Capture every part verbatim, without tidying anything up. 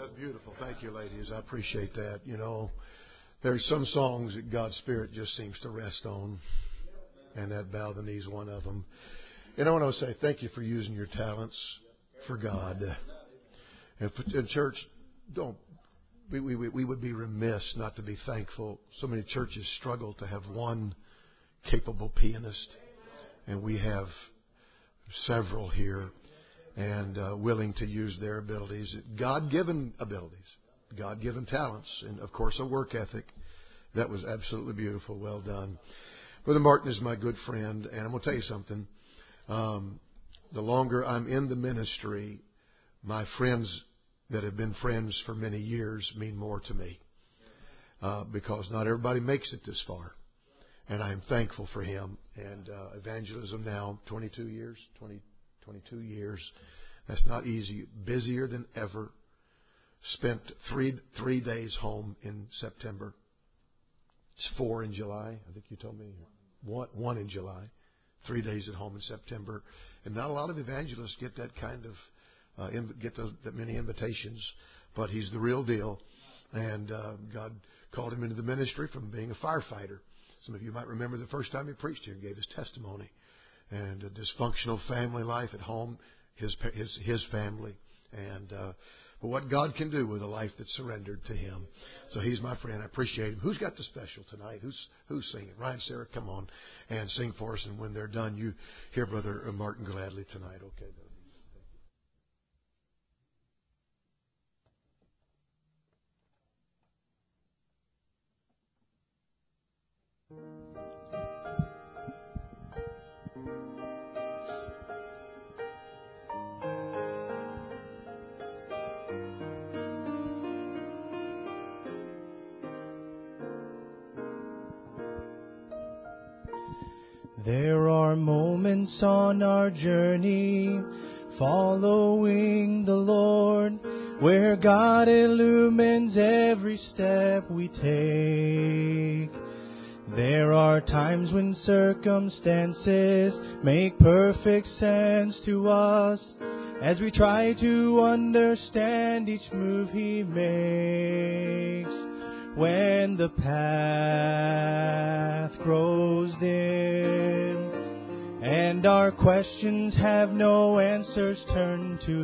That's beautiful. Thank you, ladies. I appreciate that. You know, there's some songs that God's Spirit just seems to rest on, and that Bow the Knee is one of them. And I want to say thank you for using your talents for God. And, for, and church, don't we, we we would be remiss not to be thankful. So many churches struggle to have one capable pianist, and we have several here, and uh, willing to use their abilities, God-given abilities, God-given talents, and of course a work ethic. That was absolutely beautiful. Well done. Brother Martin is my good friend, and I'm going to tell you something. Um, the longer I'm in the ministry, my friends that have been friends for many years mean more to me, uh, because not everybody makes it this far, and I'm thankful for him. And uh, evangelism now, twenty-two years, twenty, twenty-two years. That's not easy. Busier than ever. Spent three three days home in September. It's four in July. I think you told me one one in July. Three days at home in September, and not a lot of evangelists get that kind of uh, inv- get those, that many invitations. But he's the real deal, and uh, God called him into the ministry from being a firefighter. Some of you might remember the first time he preached here and gave his testimony, and a dysfunctional family life at home, his his his family, and uh, but what God can do with a life that's surrendered to Him. So he's my friend. I appreciate him. Who's got the special tonight? Who's who's singing? Ryan, Sarah, come on and sing for us. And when they're done, you hear Brother Martin gladly tonight. Okay, There are moments on our journey following the Lord where God illumines every step we take. There are times when circumstances make perfect sense to us as we try to understand each move He makes. When the path grows dim and our questions have no answers, turn to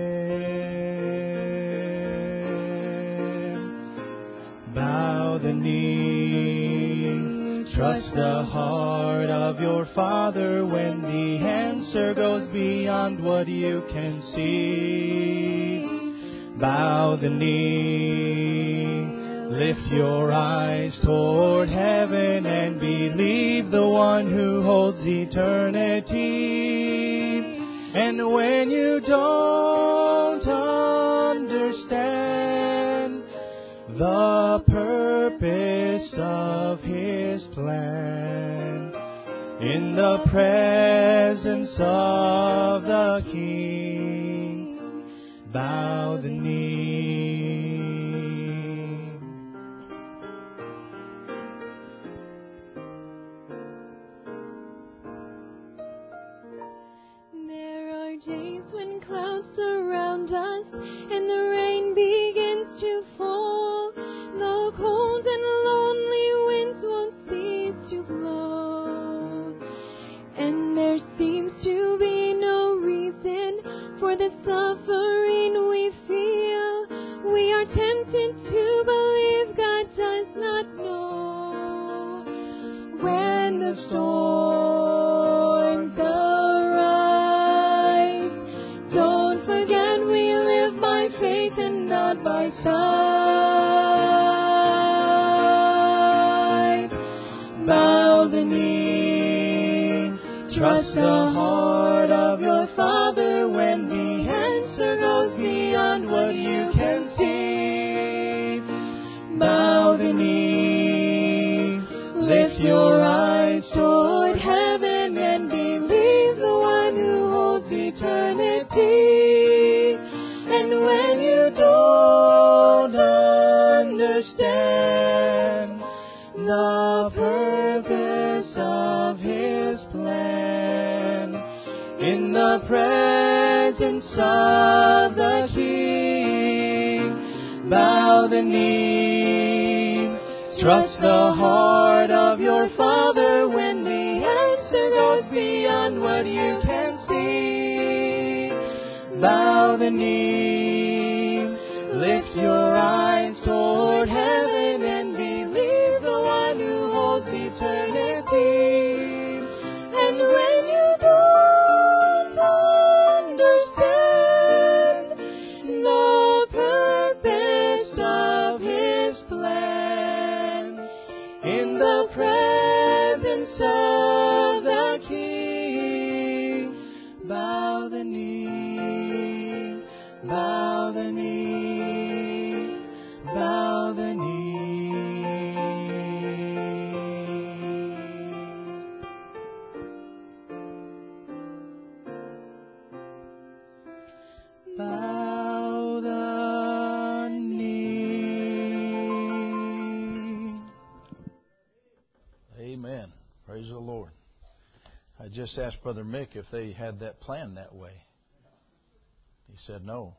Him. Bow the knee, trust the heart of your Father when the answer goes beyond what you can see. Bow the knee, lift your eyes toward heaven and believe the one who holds eternity. And when you don't understand the purpose of His plan, in the presence of the King, bow the knee. Days when clouds surround us and the rain begins to fall, the cold and lonely winds won't cease to blow, and there seems to be no reason for the suffering we feel. We are tempted to believe God does not know. When the storms arise, don't forget we live by faith and not by sight. Bow the knee, trust the heart of your Father when the answer goes beyond what you can see. Bow the knee, lift your eyes toward heaven and believe the one who holds eternity. And when you don't understand the purpose of His plan, in the presence of the King, bow the knee. Trust the heart of your Father when the answer goes beyond what you can see. Bow the knee. Lift your eyes toward heaven and believe the one who holds eternity. And when you don't understand the purpose of His plan, in the presence of the King, bow the knee, bow the knee, bow the knee. Bow the knee. Amen. Praise the Lord. I just asked Brother Mick if they had that plan that way. He said no.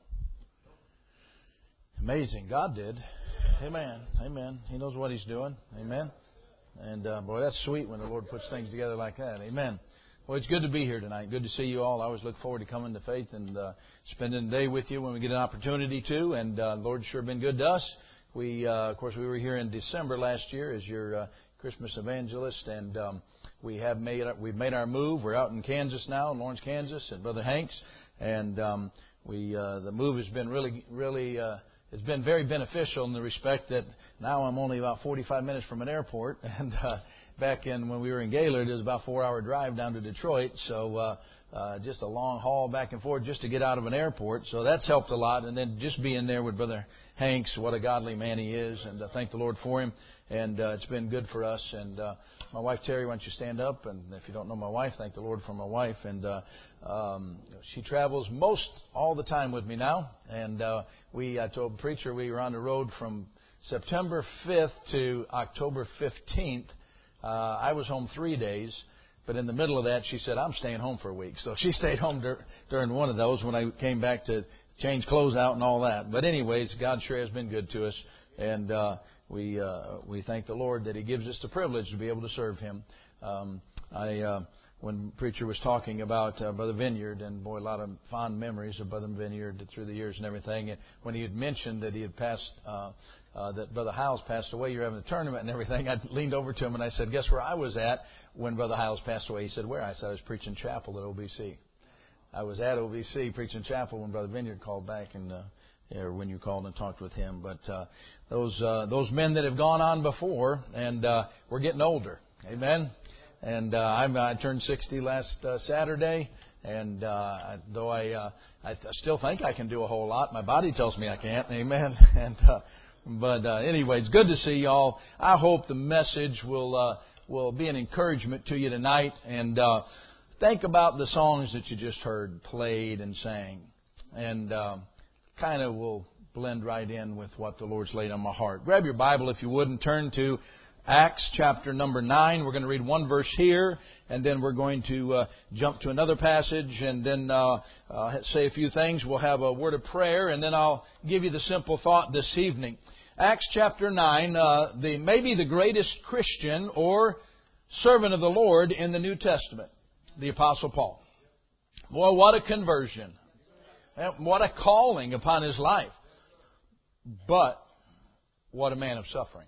Amazing. God did. Amen. Amen. He knows what He's doing. Amen. And uh, boy, that's sweet when the Lord puts things together like that. Amen. Well, it's good to be here tonight. Good to see you all. I always look forward to coming to Faith and uh, spending the day with you when we get an opportunity to. And uh, the Lord's sure been good to us. We, uh, of course, we were here in December last year as your uh, Christmas evangelist, and um, we have made we've made our move. We're out in Kansas now, in Lawrence, Kansas, at Brother Hank's, and um, we uh, the move has been really, really. Uh, It's been very beneficial in the respect that now I'm only about forty-five minutes from an airport, and uh, back in when we were in Gaylord, it was about a four-hour drive down to Detroit. So uh, uh, just a long haul back and forth just to get out of an airport. So that's helped a lot. And then just being there with Brother Hanks, what a godly man he is, and uh, thank the Lord for him. And uh, it's been good for us. And uh, my wife Terry, why don't you stand up? And if you don't know my wife, thank the Lord for my wife. And uh, um, she travels most all the time with me now. And uh, we, I told the preacher, we were on the road from September fifth to October fifteenth. Uh, I was home three days. But in the middle of that, she said, I'm staying home for a week. So she stayed home dur- during one of those when I came back to change clothes out and all that. But anyways, God sure has been good to us. And uh, we uh, we thank the Lord that He gives us the privilege to be able to serve Him. Um, I uh, when the preacher was talking about uh, Brother Vineyard, and boy, a lot of fond memories of Brother Vineyard through the years and everything. And when he had mentioned that he had passed, uh, uh, that Brother Hiles passed away, you're having a tournament and everything, I leaned over to him and I said, guess where I was at when Brother Hiles passed away? He said, where? I said, I was preaching chapel at O B C. I was at O B C preaching chapel when Brother Vineyard called back and uh, or when you called and talked with him. But uh, those uh, those men that have gone on before, and uh, we're getting older. Amen. And uh, I'm, I turned sixty last uh, Saturday, and uh, though I uh, I still think I can do a whole lot, my body tells me I can't. Amen. And uh, but uh, anyway, it's good to see y'all. I hope the message will uh, will be an encouragement to you tonight. And uh, think about the songs that you just heard played and sang, and uh, kind of will blend right in with what the Lord's laid on my heart. Grab your Bible if you would and turn to Acts chapter number nine. We're going to read one verse here, and then we're going to uh, jump to another passage, and then uh, uh, say a few things. We'll have a word of prayer, and then I'll give you the simple thought this evening. Acts chapter nine, uh, the maybe the greatest Christian or servant of the Lord in the New Testament, the Apostle Paul. Boy, what a conversion. What a calling upon his life. But what a man of suffering.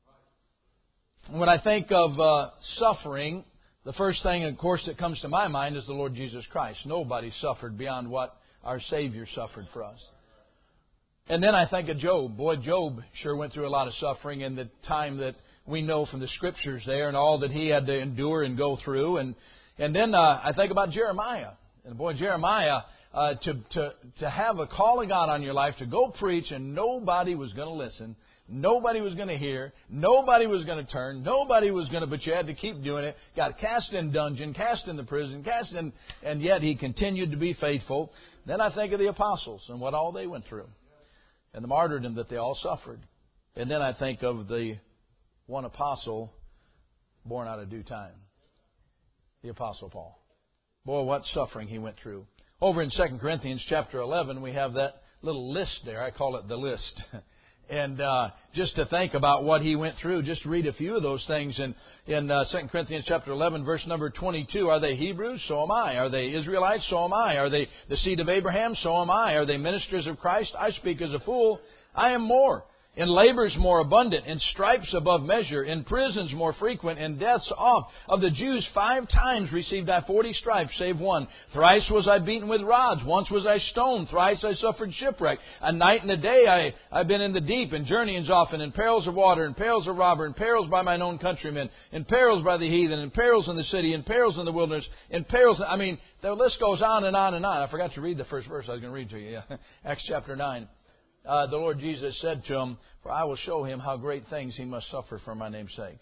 When I think of uh, suffering, the first thing, of course, that comes to my mind is the Lord Jesus Christ. Nobody suffered beyond what our Savior suffered for us. And then I think of Job. Boy, Job sure went through a lot of suffering in the time that we know from the Scriptures there, and all that he had to endure and go through. And and then uh, I think about Jeremiah. And boy, Jeremiah, uh, to, to, to have a calling out on your life, to go preach, and nobody was going to listen. Nobody was going to hear. Nobody was going to turn. Nobody was going to, but you had to keep doing it. Got cast in dungeon, cast in the prison, cast in, and yet he continued to be faithful. Then I think of the apostles and what all they went through, and the martyrdom that they all suffered. And then I think of the one apostle born out of due time, the Apostle Paul. Boy, what suffering he went through. Over in Second Corinthians chapter eleven, we have that little list there. I call it the list. And uh, just to think about what he went through, just read a few of those things. And in uh, Second Corinthians chapter eleven, verse number twenty-two, are they Hebrews? So am I. Are they Israelites? So am I. Are they the seed of Abraham? So am I. Are they ministers of Christ? I speak as a fool. I am more. In labors more abundant, in stripes above measure, in prisons more frequent, in deaths oft. Of the Jews five times received I forty stripes, save one. Thrice was I beaten with rods, once was I stoned, thrice I suffered shipwreck. A night and a day I, I've been in the deep, in journeyings often, in perils of water, in perils of robber, in perils by mine own countrymen, in perils by the heathen, in perils in the city, in perils in the wilderness, in perils... I mean, the list goes on and on and on. I forgot to read the first verse I was going to read to you. Yeah. Acts chapter nine. Uh, the Lord Jesus said to him, for I will show him how great things he must suffer for my name's sake.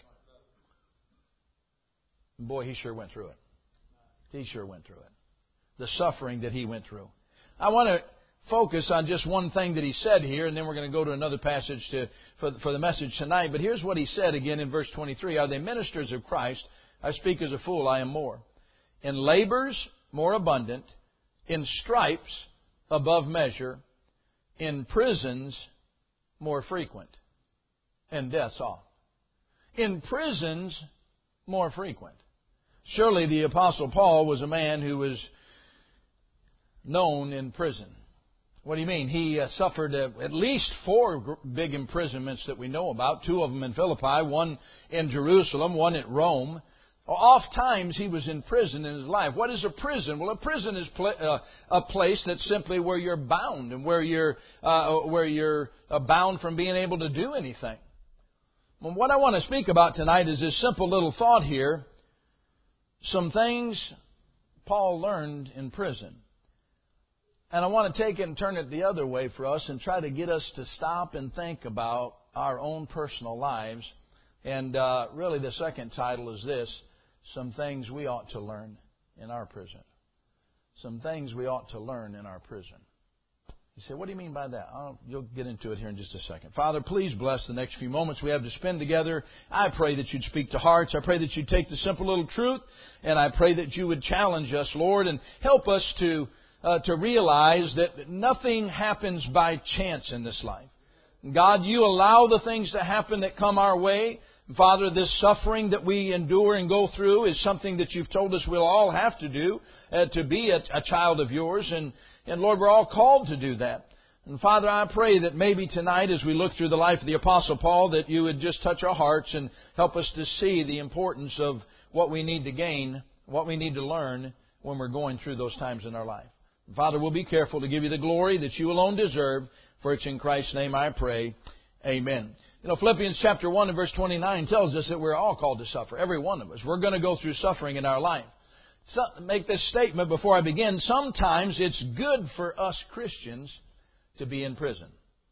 Boy, he sure went through it. He sure went through it. The suffering that he went through. I want to focus on just one thing that he said here, and then we're going to go to another passage to, for, for the message tonight. But here's what he said again in verse twenty-three. Are they ministers of Christ? I speak as a fool, I am more. In labors more abundant, in stripes above measure, in prisons more frequent, and deaths oft. In prisons more frequent. Surely the Apostle Paul was a man who was known in prison. What do you mean? He uh, suffered uh, at least four gr- big imprisonments that we know about. Two of them in Philippi, one in Jerusalem, one at Rome. Oft times he was in prison in his life. What is a prison? Well, a prison is pl- uh, a place that's simply where you're bound and where you're uh, where you're uh, bound from being able to do anything. Well, what I want to speak about tonight is this simple little thought here. Some things Paul learned in prison. And I want to take it and turn it the other way for us and try to get us to stop and think about our own personal lives. And uh, really the second title is this. Some things we ought to learn in our prison. Some things we ought to learn in our prison. You say, what do you mean by that? Oh, you'll get into it here in just a second. Father, please bless the next few moments we have to spend together. I pray that you'd speak to hearts. I pray that you'd take the simple little truth, and I pray that you would challenge us, Lord, and help us to uh, to realize that nothing happens by chance in this life. God, you allow the things to happen that come our way. Father, this suffering that we endure and go through is something that you've told us we'll all have to do uh, to be a, a child of yours. And, and Lord, we're all called to do that. And Father, I pray that maybe tonight as we look through the life of the Apostle Paul, that you would just touch our hearts and help us to see the importance of what we need to gain, what we need to learn when we're going through those times in our life. And Father, we'll be careful to give you the glory that you alone deserve. For it's in Christ's name I pray. Amen. You know, Philippians chapter one and verse twenty-nine tells us that we're all called to suffer. Every one of us. We're going to go through suffering in our life. So, make this statement before I begin. Sometimes it's good for us Christians to be in prison.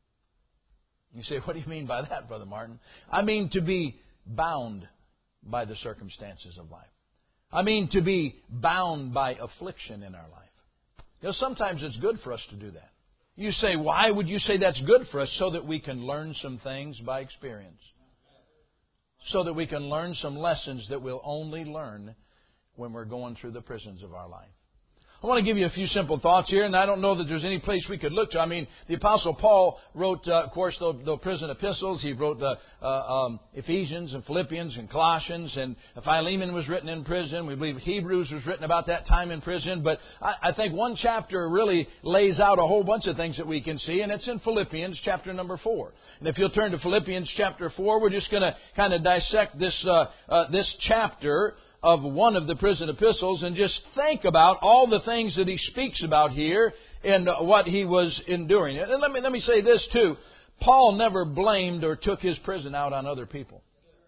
You say, what do you mean by that, Brother Martin? I mean to be bound by the circumstances of life. I mean to be bound by affliction in our life. You know, sometimes it's good for us to do that. You say, why would you say that's good for us? So that we can learn some things by experience. So that we can learn some lessons that we'll only learn when we're going through the prisons of our life. I want to give you a few simple thoughts here, and I don't know that there's any place we could look to. I mean, the Apostle Paul wrote, uh, of course, the, the prison epistles. He wrote the uh, um, Ephesians and Philippians and Colossians, and Philemon was written in prison. We believe Hebrews was written about that time in prison. But I, I think one chapter really lays out a whole bunch of things that we can see, and it's in Philippians chapter number four. And if you'll turn to Philippians chapter four, we're just going to kind of dissect this uh, uh, this chapter of one of the prison epistles and just think about all the things that he speaks about here and what he was enduring. And let me let me say this too. Paul never blamed or took his prison out on other people.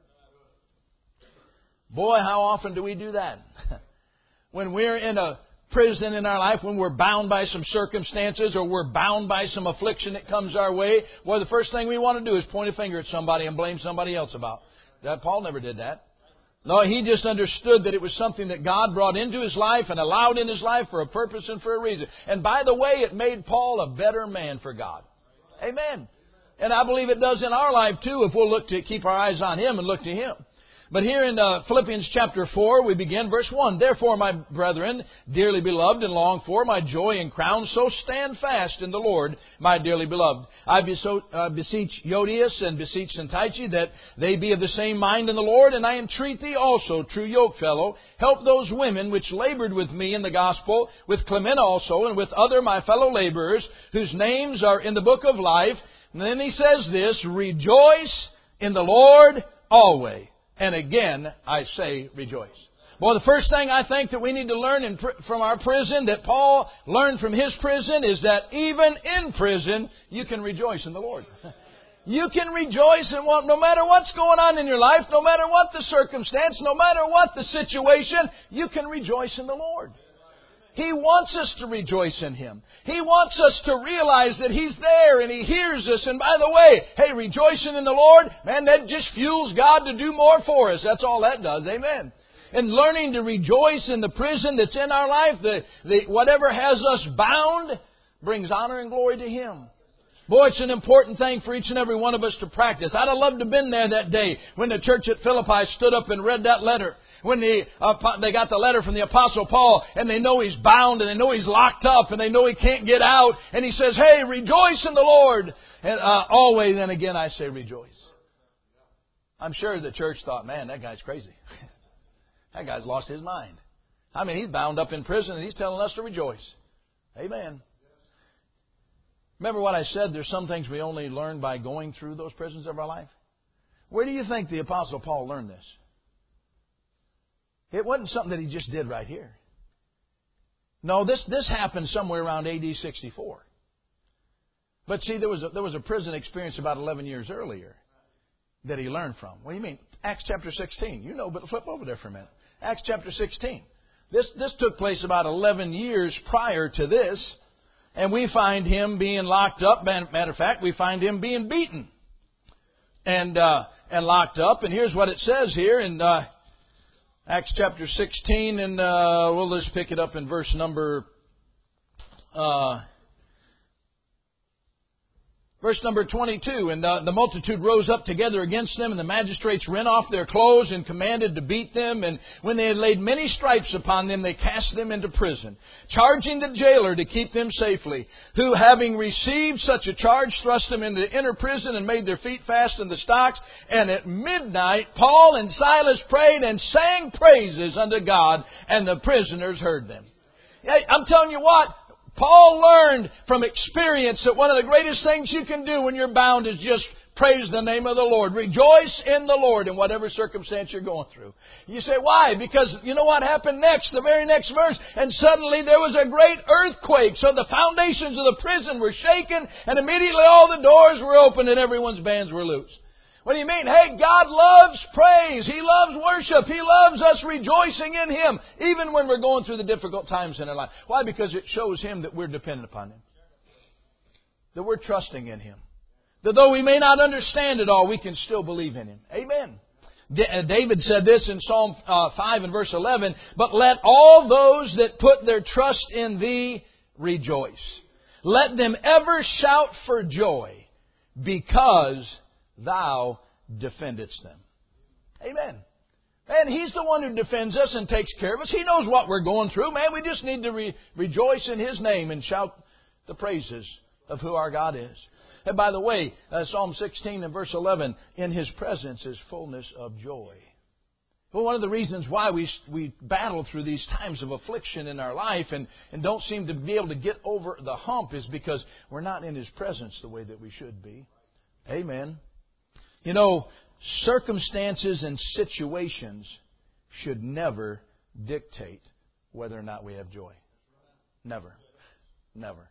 Boy, how often do we do that? When we're in a prison in our life, when we're bound by some circumstances or we're bound by some affliction that comes our way, well, the first thing we want to do is point a finger at somebody and blame somebody else about. That Paul never did that. No, he just understood that it was something that God brought into his life and allowed in his life for a purpose and for a reason. And by the way, it made Paul a better man for God. Amen. And I believe it does in our life too if we'll look to keep our eyes on him and look to him. But here in uh, Philippians chapter four, we begin verse one. Therefore, my brethren, dearly beloved and longed for, my joy and crown, so stand fast in the Lord, my dearly beloved. I beseech Euodias and beseech Syntyche that they be of the same mind in the Lord, and I entreat thee also, true yokefellow, help those women which labored with me in the gospel, with Clement also, and with other my fellow laborers, whose names are in the book of life. And then he says this, rejoice in the Lord always. And again, I say rejoice. Well, the first thing I think that we need to learn in, from our prison, that Paul learned from his prison, is that even in prison, you can rejoice in the Lord. You can rejoice in what, no matter what's going on in your life, no matter what the circumstance, no matter what the situation, you can rejoice in the Lord. He wants us to rejoice in Him. He wants us to realize that He's there and He hears us. And by the way, hey, rejoicing in the Lord, man, that just fuels God to do more for us. That's all that does. Amen. And learning to rejoice in the prison that's in our life, the, the whatever has us bound, brings honor and glory to Him. Boy, it's an important thing for each and every one of us to practice. I'd have loved to have been there that day when the church at Philippi stood up and read that letter. When the, uh, they got the letter from the Apostle Paul, and they know he's bound, and they know he's locked up, and they know he can't get out. And he says, hey, rejoice in the Lord. And uh, always, and again, I say rejoice. I'm sure the church thought, man, that guy's crazy. That guy's lost his mind. I mean, he's bound up in prison, and he's telling us to rejoice. Amen. Remember what I said, there's some things we only learn by going through those prisons of our life? Where do you think the Apostle Paul learned this? It wasn't something that he just did right here. No, this, this happened somewhere around A D sixty-four. But see, there was a, there was a prison experience about eleven years earlier that he learned from. What do you mean? Acts chapter sixteen. You know, but flip over there for a minute. Acts chapter sixteen. This, this took place about eleven years prior to this. And we find him being locked up. Matter of fact, we find him being beaten and uh, and locked up. And here's what it says here in uh, Acts chapter sixteen, and uh, we'll just pick it up in verse number uh, verse number twenty-two. And uh, the multitude rose up together against them, and the magistrates rent off their clothes and commanded to beat them. And when they had laid many stripes upon them, they cast them into prison, charging the jailer to keep them safely, who, having received such a charge, thrust them into the inner prison and made their feet fast in the stocks. And at midnight, Paul and Silas prayed and sang praises unto God, and the prisoners heard them. Hey, I'm telling you what, Paul learned from experience that one of the greatest things you can do when you're bound is just praise the name of the Lord. Rejoice in the Lord in whatever circumstance you're going through. You say, why? Because you know what happened next? The very next verse. And suddenly there was a great earthquake. So the foundations of the prison were shaken, and immediately all the doors were opened and everyone's bands were loose. What do you mean? Hey, God loves praise. He loves worship. He loves us rejoicing in Him, even when we're going through the difficult times in our life. Why? Because it shows Him that we're dependent upon Him. That we're trusting in Him. That though we may not understand it all, we can still believe in Him. Amen. David said this in Psalm five and verse eleven, but let all those that put their trust in Thee rejoice. Let them ever shout for joy, because Thou defendest them. Amen. And He's the one who defends us and takes care of us. He knows what we're going through. Man, we just need to re- rejoice in His name and shout the praises of who our God is. And by the way, uh, Psalm sixteen and verse eleven, in His presence is fullness of joy. Well, one of the reasons why we we battle through these times of affliction in our life and, and don't seem to be able to get over the hump is because we're not in His presence the way that we should be. Amen. You know, circumstances and situations should never dictate whether or not we have joy. Never. Never.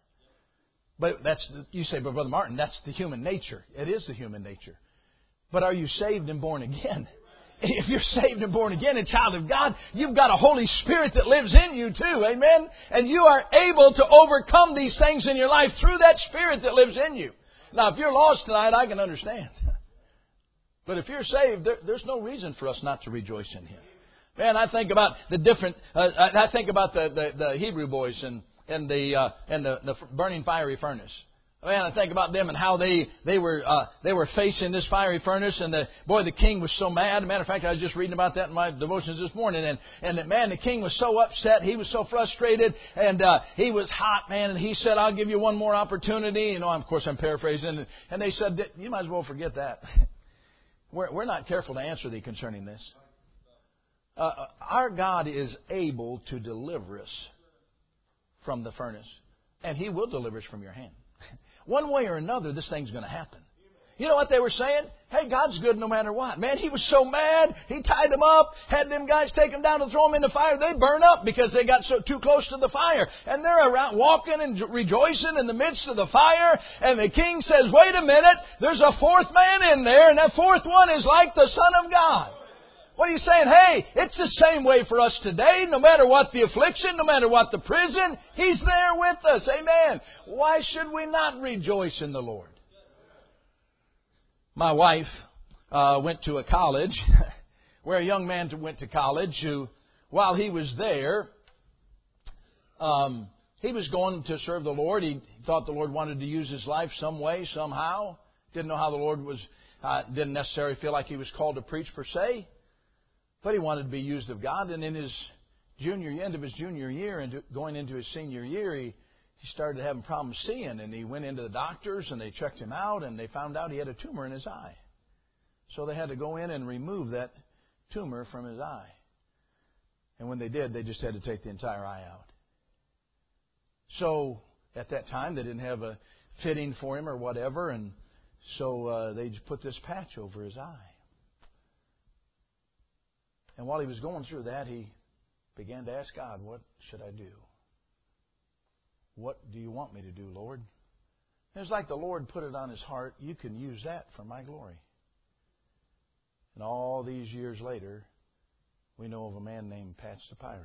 But that's, the, you say, but Brother Martin, that's the human nature. It is the human nature. But are you saved and born again? If you're saved and born again and child of God, you've got a Holy Spirit that lives in you too. Amen? And you are able to overcome these things in your life through that Spirit that lives in you. Now, if you're lost tonight, I can understand. But if you're saved, there, there's no reason for us not to rejoice in Him. Man, I think about the different. Uh, I think about the, the, the Hebrew boys and and the uh, and the, the burning fiery furnace. Man, I think about them and how they they were uh, they were facing this fiery furnace, and the boy, the king was so mad. As a matter of fact, I was just reading about that in my devotions this morning, and and that man, the king was so upset, he was so frustrated, and uh, he was hot, man. And he said, "I'll give you one more opportunity." You know, of course, I'm paraphrasing, and they said, "You might as well forget that. we're we're not careful to answer thee concerning this. Uh, our God is able to deliver us from the furnace, and He will deliver us from your hand." One way or another, this thing's going to happen. You know what they were saying? Hey, God's good no matter what. Man, He was so mad. He tied them up, had them guys take them down and throw them in the fire. They burn up because they got so too close to the fire. And they're around walking and rejoicing in the midst of the fire. And the king says, wait a minute, there's a fourth man in there, and that fourth one is like the Son of God. What are you saying? Hey, it's the same way for us today. No matter what the affliction, no matter what the prison, He's there with us. Amen. Why should we not rejoice in the Lord? My wife uh, went to a college where a young man went to college who, while he was there, um, he was going to serve the Lord. He thought the Lord wanted to use his life some way, somehow. Didn't know how the Lord was, uh, didn't necessarily feel like he was called to preach per se. But he wanted to be used of God, and in his junior end of his junior year and going into his senior year, he, he started having problems seeing, and he went into the doctors, and they checked him out, and they found out he had a tumor in his eye. So they had to go in and remove that tumor from his eye. And when they did, they just had to take the entire eye out. So at that time, they didn't have a fitting for him or whatever, and so uh, they just put this patch over his eye. And while he was going through that, he began to ask God, what should I do? What do you want me to do, Lord? And it's like the Lord put it on his heart, you can use that for my glory. And all these years later, we know of a man named Patch the Pirate,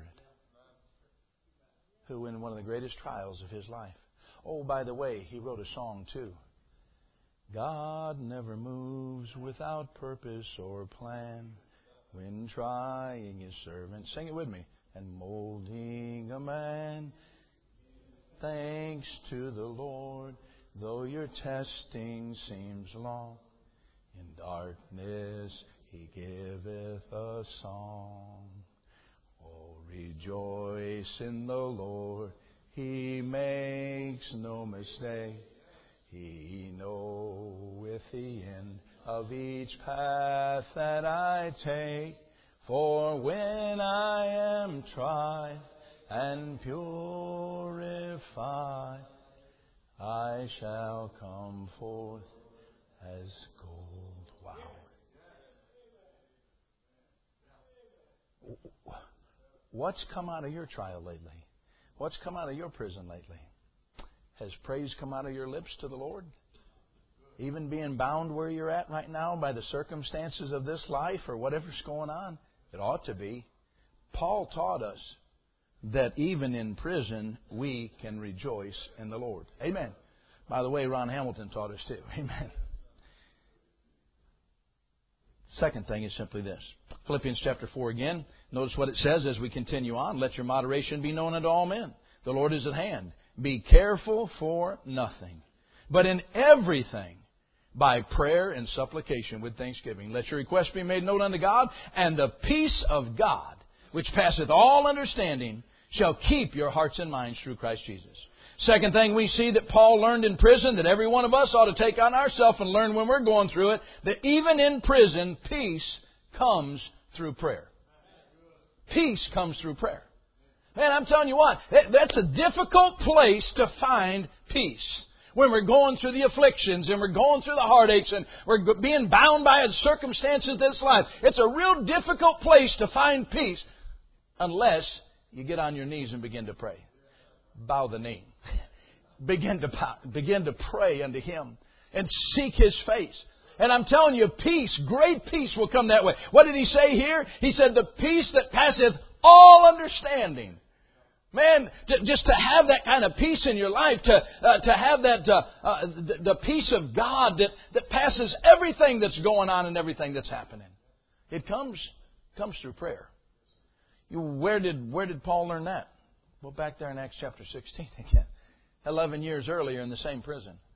who in one of the greatest trials of his life. Oh, by the way, he wrote a song too. God never moves without purpose or plan. When trying His servant, sing it with me, and molding a man, thanks to the Lord, though your testing seems long, in darkness He giveth a song. Oh, rejoice in the Lord, He makes no mistake. He knoweth the end of each path that I take. For when I am tried and purified, I shall come forth as gold. Wow. What's come out of your trial lately? What's come out of your prison lately? Has praise come out of your lips to the Lord? Even being bound where you're at right now by the circumstances of this life or whatever's going on? It ought to be. Paul taught us that even in prison we can rejoice in the Lord. Amen. By the way, Ron Hamilton taught us too. Amen. Second thing is simply this. Philippians chapter four again. Notice what it says as we continue on. Let your moderation be known unto all men. The Lord is at hand. Be careful for nothing, but in everything, by prayer and supplication with thanksgiving, let your requests be made known unto God, and the peace of God, which passeth all understanding, shall keep your hearts and minds through Christ Jesus. Second thing we see that Paul learned in prison, that every one of us ought to take on ourselves and learn when we're going through it, that even in prison, peace comes through prayer. Peace comes through prayer. Man, I'm telling you what, that's a difficult place to find peace. When we're going through the afflictions and we're going through the heartaches and we're being bound by the circumstances of this life. It's a real difficult place to find peace unless you get on your knees and begin to pray. Bow the knee. Begin to begin to pray unto Him and seek His face. And I'm telling you, peace, great peace will come that way. What did He say here? He said, the peace that passeth all understanding. Man, to, just to have that kind of peace in your life, to uh, to have that uh, uh, the, the peace of God that, that passes everything that's going on and everything that's happening. It comes comes through prayer. You, where did where did Paul learn that? Well, back there in Acts chapter sixteen again. Eleven years earlier in the same prison.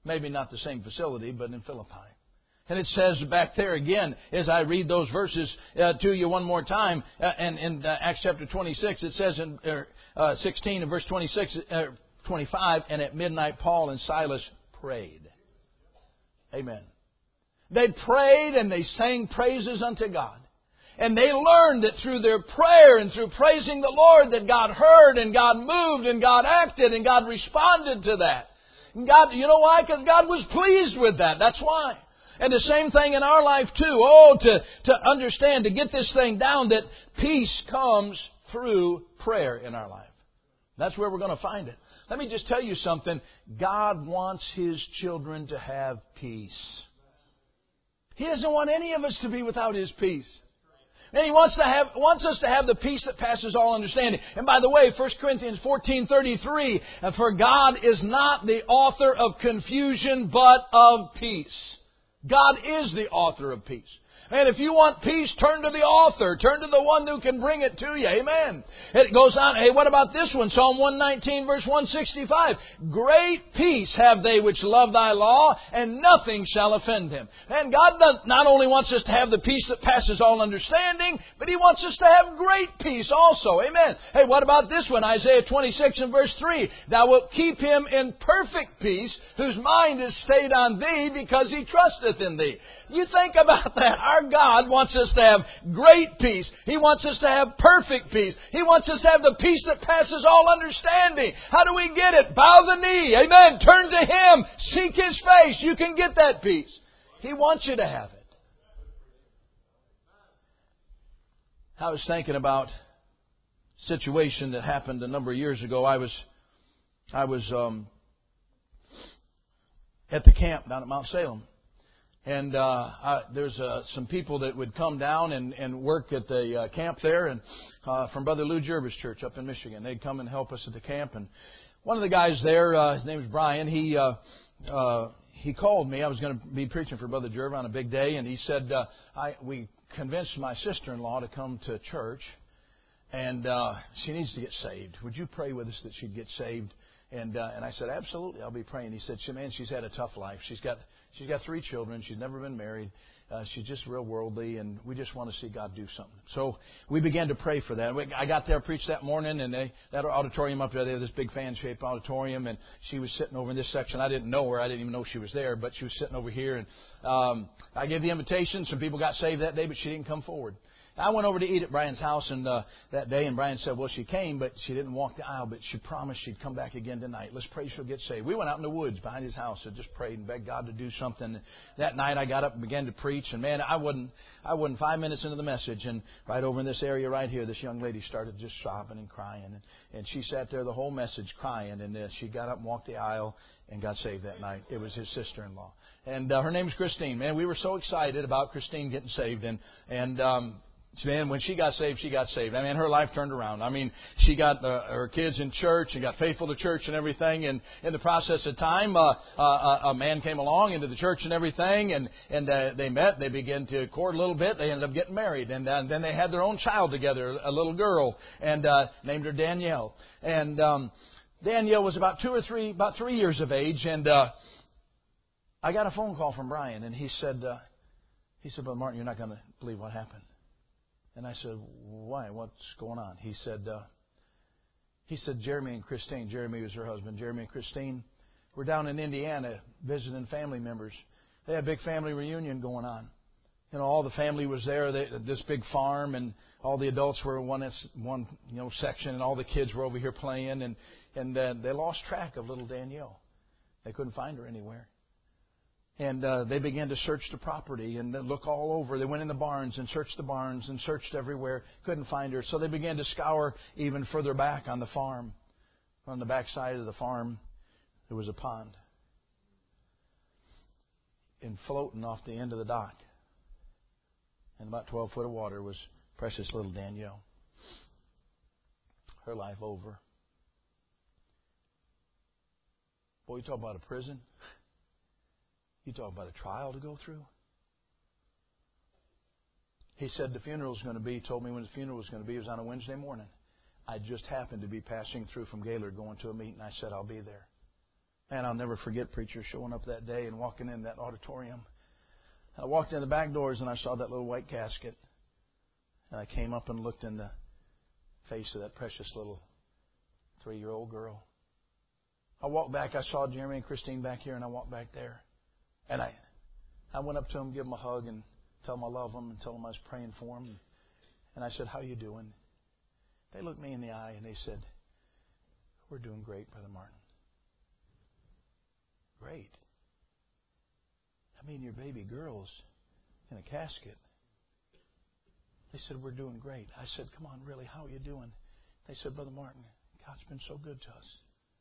Maybe not the same facility, but in Philippi. And it says back there again, as I read those verses uh, to you one more time, uh, and in uh, Acts chapter twenty-six, it says in uh, sixteen and verse twenty-six, uh, twenty-five, and at midnight Paul and Silas prayed. Amen. They prayed and they sang praises unto God. And they learned that through their prayer and through praising the Lord that God heard and God moved and God acted and God responded to that. And God, you know why? Because God was pleased with that. That's why. And the same thing in our life too. Oh, to, to understand, to get this thing down, that peace comes through prayer in our life. That's where we're going to find it. Let me just tell you something. God wants His children to have peace. He doesn't want any of us to be without His peace. And He wants to have wants us to have the peace that passes all understanding. And by the way, First Corinthians fourteen thirty-three, for God is not the author of confusion, but of peace. God is the author of peace. And if you want peace, turn to the author. Turn to the one who can bring it to you. Amen. It goes on. Hey, what about this one? Psalm one nineteen, verse one sixty-five. Great peace have they which love thy law, and nothing shall offend them. And God not only wants us to have the peace that passes all understanding, but He wants us to have great peace also. Amen. Hey, what about this one? Isaiah twenty-six and verse three. Thou wilt keep him in perfect peace, whose mind is stayed on thee, because he trusteth in thee. You think about that. Our God wants us to have great peace. He wants us to have perfect peace. He wants us to have the peace that passes all understanding. How do we get it? Bow the knee. Amen. Turn to Him. Seek His face. You can get that peace. He wants you to have it. I was thinking about a situation that happened a number of years ago. I was, I was um, at the camp down at Mount Salem. And uh, I, there's uh, some people that would come down and, and work at the uh, camp there, and uh, from Brother Lou Jervis Church up in Michigan. They'd come and help us at the camp. And one of the guys there, uh, his name is Brian. He uh, uh, he called me. I was going to be preaching for Brother Jervis on a big day, and he said, uh, "I we convinced my sister-in-law to come to church, and uh, she needs to get saved. Would you pray with us that she'd get saved?" And uh, and I said, "Absolutely, I'll be praying." He said, "Man, she's had a tough life. She's got." She's got three children. She's never been married. Uh, she's just real worldly, and we just want to see God do something. So we began to pray for that. I got there, preached that morning, and they, that auditorium up there, they have this big fan-shaped auditorium, and she was sitting over in this section. I didn't know her. I didn't even know she was there, but she was sitting over here. And um, I gave the invitation. Some people got saved that day, but she didn't come forward. I went over to eat at Brian's house and uh, that day, and Brian said, well, she came, but she didn't walk the aisle, but she promised she'd come back again tonight. Let's pray she'll get saved. We went out in the woods behind his house and just prayed and begged God to do something. That night I got up and began to preach, and man, I wasn't, I wasn't five minutes into the message, and right over in this area right here, this young lady started just sobbing and crying, and, and she sat there the whole message crying, and uh, she got up and walked the aisle and got saved that night. It was his sister-in-law. And uh, her name's Christine. Man, we were so excited about Christine getting saved, and, and, um, man, when she got saved, she got saved. I mean, her life turned around. I mean, she got uh, her kids in church and got faithful to church and everything. And in the process of time, uh, uh, a man came along into the church and everything, and and uh, they met. They began to court a little bit. They ended up getting married, and, uh, and then they had their own child together, a little girl, and uh, named her Danielle. And um, Danielle was about two or three, about three years of age, and uh, I got a phone call from Brian, and he said, uh, he said, "But Martin, you're not going to believe what happened." And I said, "Why? What's going on?" He said, uh, he said, Jeremy and Christine, Jeremy was her husband, Jeremy and Christine were down in Indiana visiting family members. They had a big family reunion going on. You know, all the family was there, they, this big farm, and all the adults were in one, one you know, section, and all the kids were over here playing, and, and uh, they lost track of little Danielle. They couldn't find her anywhere. And uh, they began to search the property and look all over. They went in the barns and searched the barns and searched everywhere. Couldn't find her. So they began to scour even further back on the farm. On the back side of the farm, there was a pond. And floating off the end of the dock, in about twelve foot of water, was precious little Danielle. Her life over. Boy, you talk about a prison. You talk about a trial to go through. He said the funeral was going to be, told me when the funeral was going to be. It was on a Wednesday morning. I just happened to be passing through from Gaylord going to a meeting. I said, I'll be there. Man, I'll never forget preacher showing up that day and walking in that auditorium. I walked in the back doors and I saw that little white casket. And I came up and looked in the face of that precious little three-year-old girl. I walked back. I saw Jeremy and Christine back here, and I walked back there. And I I went up to them, give them a hug, and tell them I love them, and tell them I was praying for them. And I said, how you doing? They looked me in the eye, and they said, we're doing great, Brother Martin. Great. I mean, your baby girl's in a casket. They said, we're doing great. I said, come on, really, how are you doing? They said, Brother Martin, God's been so good to us.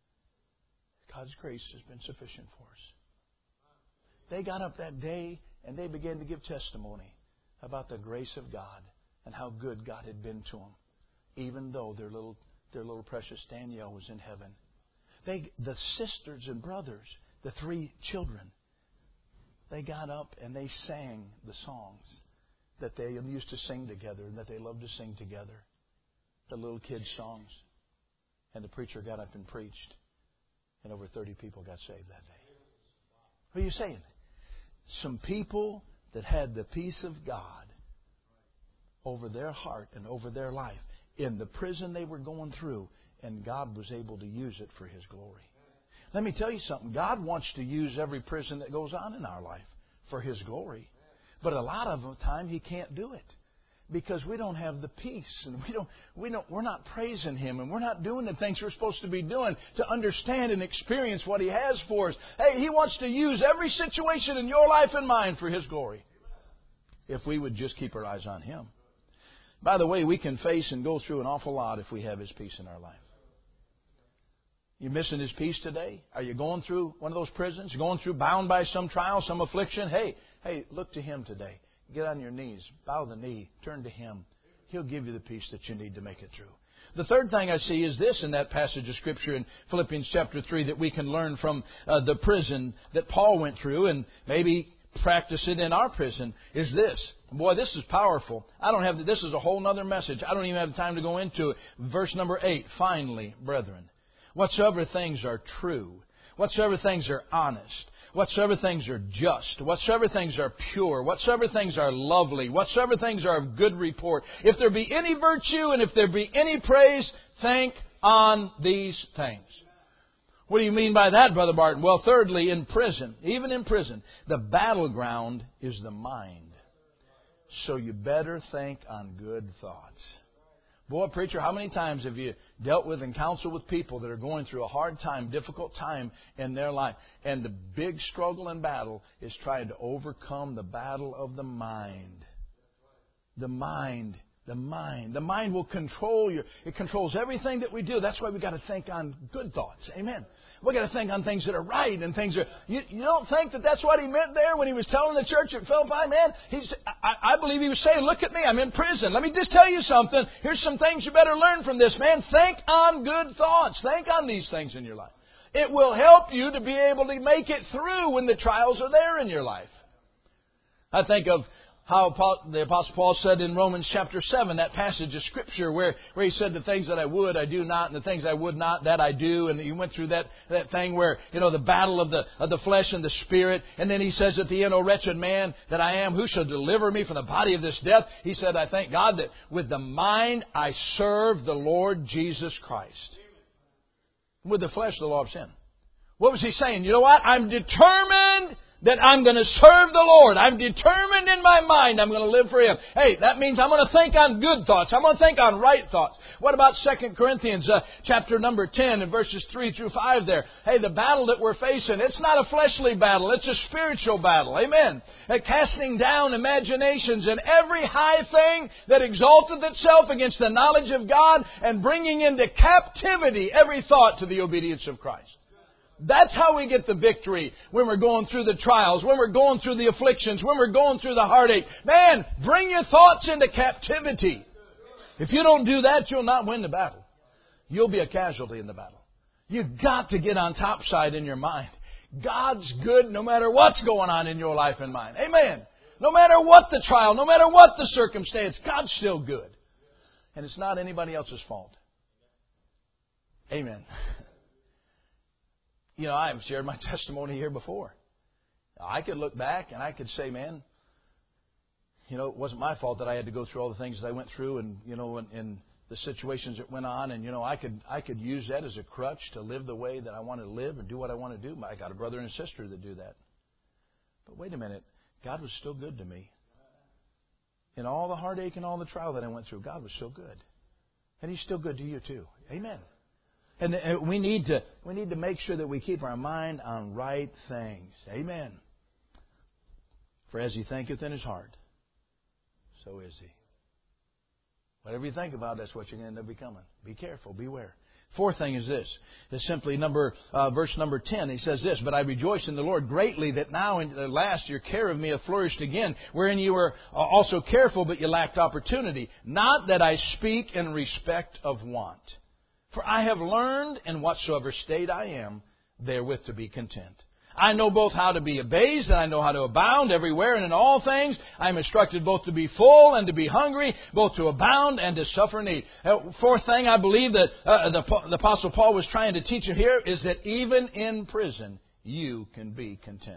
God's grace has been sufficient for us. They got up that day and they began to give testimony about the grace of God and how good God had been to them, even though their little their little precious Danielle was in heaven. They, the sisters and brothers, the three children, they got up and they sang the songs that they used to sing together and that they loved to sing together, the little kids' songs. And the preacher got up and preached, and over thirty people got saved that day. What are you saying? Some people that had the peace of God over their heart and over their life in the prison they were going through, and God was able to use it for His glory. Let me tell you something. God wants to use every prison that goes on in our life for His glory. But a lot of the time He can't do it because we don't have the peace, and we don't, we don't, we're not praising Him, and we're not doing the things we're supposed to be doing to understand and experience what He has for us. Hey, He wants to use every situation in your life and mine for His glory, if we would just keep our eyes on Him. By the way, we can face and go through an awful lot if we have His peace in our life. You missing His peace today? Are you going through one of those prisons? You're going through, bound by some trial, some affliction? Hey, hey, look to Him today. Get on your knees, bow the knee, turn to Him. He'll give you the peace that you need to make it through. The third thing I see is this in that passage of Scripture in Philippians chapter three that we can learn from uh, the prison that Paul went through and maybe practice it in our prison is this. Boy, this is powerful. I don't have, this is a whole other message. I don't even have time to go into it. Verse number eight, finally, brethren, whatsoever things are true, whatsoever things are honest, whatsoever things are just, whatsoever things are pure, whatsoever things are lovely, whatsoever things are of good report, if there be any virtue and if there be any praise, think on these things. What do you mean by that, Brother Martin? Well, thirdly, in prison, even in prison, the battleground is the mind. So you better think on good thoughts. Boy, preacher, how many times have you dealt with and counseled with people that are going through a hard time, difficult time in their life? And the big struggle and battle is trying to overcome the battle of the mind. The mind. The mind. The mind will control you. It controls everything that we do. That's why we've got to think on good thoughts. Amen. We've got to think on things that are right and things that... You, you don't think that that's what he meant there when he was telling the church at Philippi? Man, he's, I, I believe he was saying, look at me, I'm in prison. Let me just tell you something. Here's some things you better learn from this, man. Think on good thoughts. Think on these things in your life. It will help you to be able to make it through when the trials are there in your life. I think of how the Apostle Paul said in Romans chapter seven, that passage of Scripture where, where he said, the things that I would, I do not, and the things I would not, that I do. And he went through that, that thing where, you know, the battle of the, of the flesh and the spirit. And then he says at the end, O wretched man that I am, who shall deliver me from the body of this death? He said, I thank God that with the mind I serve the Lord Jesus Christ. With the flesh, the law of sin. What was he saying? You know what? I'm determined that I'm going to serve the Lord. I'm determined in my mind I'm going to live for Him. Hey, that means I'm going to think on good thoughts. I'm going to think on right thoughts. What about Second Corinthians uh, chapter number ten and verses three through five there? Hey, the battle that we're facing, it's not a fleshly battle. It's a spiritual battle. Amen. Uh, casting down imaginations and every high thing that exalteth itself against the knowledge of God and bringing into captivity every thought to the obedience of Christ. That's how we get the victory when we're going through the trials, when we're going through the afflictions, when we're going through the heartache. Man, bring your thoughts into captivity. If you don't do that, you'll not win the battle. You'll be a casualty in the battle. You've got to get on top side in your mind. God's good no matter what's going on in your life and mine. Amen. No matter what the trial, no matter what the circumstance, God's still good. And it's not anybody else's fault. Amen. You know, I've shared my testimony here before. I could look back and I could say, man, you know, it wasn't my fault that I had to go through all the things that I went through, and you know, and, and the situations that went on, and you know, I could I could use that as a crutch to live the way that I want to live and do what I want to do. I got a brother and a sister that do that. But wait a minute, God was still good to me. In all the heartache and all the trial that I went through, God was still good, and He's still good to you too. Amen. And, and we need to we need to make sure that we keep our mind on right things. Amen. For as he thinketh in his heart, so is he. Whatever you think about, that's what you're going to end up becoming. Be careful. Beware. Fourth thing is this. It's simply number uh, verse number ten. He says this, "But I rejoice in the Lord greatly that now in the last your care of me hath flourished again, wherein you were also careful, but you lacked opportunity. Not that I speak in respect of want. For I have learned in whatsoever state I am, therewith to be content. I know both how to be abased, and I know how to abound everywhere and in all things. I am instructed both to be full and to be hungry, both to abound and to suffer need." Uh, fourth thing I believe that uh, the, the Apostle Paul was trying to teach you here is that even in prison, you can be content.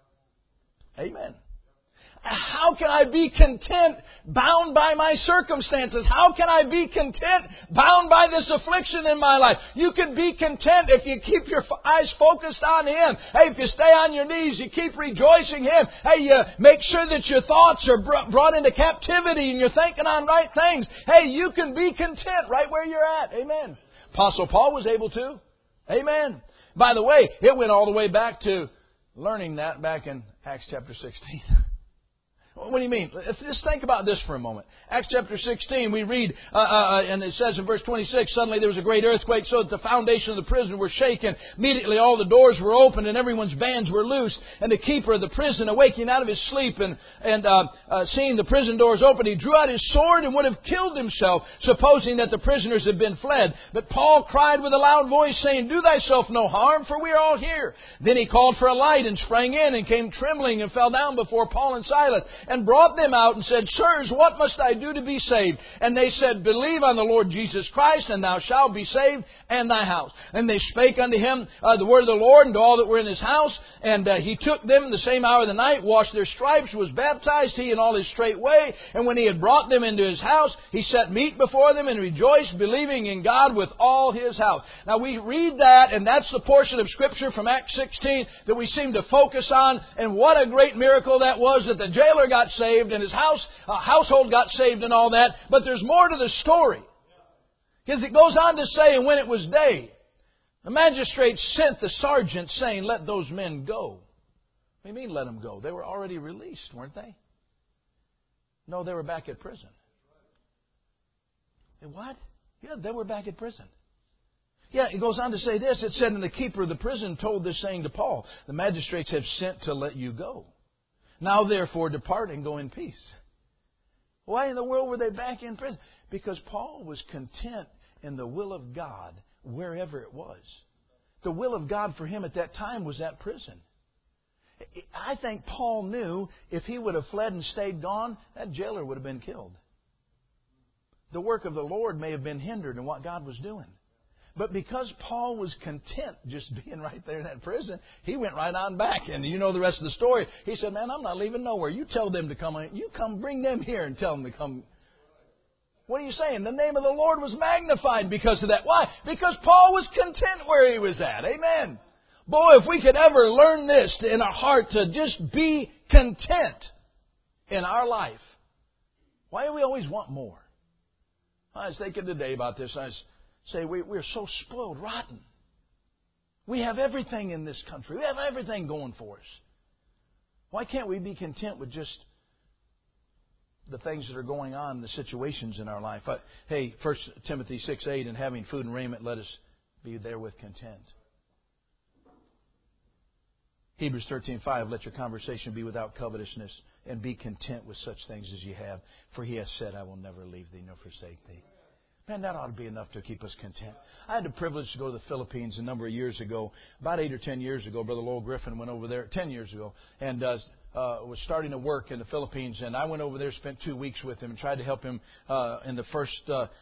Amen. How can I be content bound by my circumstances? How can I be content bound by this affliction in my life? You can be content if you keep your eyes focused on Him. Hey, if you stay on your knees, you keep rejoicing Him. Hey, you make sure that your thoughts are brought into captivity and you're thinking on right things. Hey, you can be content right where you're at. Amen. Apostle Paul was able to. Amen. By the way, it went all the way back to learning that back in Acts chapter sixteen. What do you mean? Just think about this for a moment. Acts chapter sixteen, we read, uh, uh, and it says in verse twenty-six, "Suddenly there was a great earthquake, so that the foundation of the prison were shaken. Immediately all the doors were opened, and everyone's bands were loosed. And the keeper of the prison, awaking out of his sleep, and, and uh, uh, seeing the prison doors open, he drew out his sword and would have killed himself, supposing that the prisoners had been fled. But Paul cried with a loud voice, saying, 'Do thyself no harm, for we are all here.' Then he called for a light, and sprang in, and came trembling, and fell down before Paul and Silas, and brought them out and said, 'Sirs, what must I do to be saved?' And they said, 'Believe on the Lord Jesus Christ, and thou shalt be saved, and thy house.' And they spake unto him uh, the word of the Lord, and to all that were in his house. And uh, he took them the same hour of the night, washed their stripes, was baptized, he and all his straightway. And when he had brought them into his house, he set meat before them, and rejoiced, believing in God with all his house." Now we read that, and that's the portion of Scripture from Acts sixteen that we seem to focus on. And what a great miracle that was, that the jailer got saved, and his house uh, household got saved and all that. But there's more to the story. Because it goes on to say, "And when it was day, the magistrates sent the sergeant, saying, 'Let those men go.'" What do you mean, let them go? They were already released, weren't they? No, they were back at prison. And what? Yeah, they were back at prison. Yeah, it goes on to say this. It said, "And the keeper of the prison told this saying to Paul, 'The magistrates have sent to let you go. Now therefore depart and go in peace.'" Why in the world were they back in prison? Because Paul was content in the will of God wherever it was. The will of God for him at that time was that prison. I think Paul knew if he would have fled and stayed gone, that jailer would have been killed. The work of the Lord may have been hindered in what God was doing. But because Paul was content just being right there in that prison, he went right on back. And you know the rest of the story. He said, "Man, I'm not leaving nowhere. You tell them to come. You come bring them here and tell them to come." What are you saying? The name of the Lord was magnified because of that. Why? Because Paul was content where he was at. Amen. Boy, if we could ever learn this in our heart to just be content in our life. Why do we always want more? I was thinking today about this. I was Say, we, we're so spoiled rotten. We have everything in this country. We have everything going for us. Why can't we be content with just the things that are going on, the situations in our life? Uh, hey, First Timothy six eight, "And having food and raiment, let us be therewith content." Hebrews thirteen five, "Let your conversation be without covetousness, and be content with such things as you have. For he has said, I will never leave thee nor forsake thee." Man, that ought to be enough to keep us content. I had the privilege to go to the Philippines a number of years ago. About eight or ten years ago, Brother Lowell Griffin went over there, ten years ago, and uh, uh, was starting to work in the Philippines. And I went over there, spent two weeks with him, and tried to help him uh, in the first uh,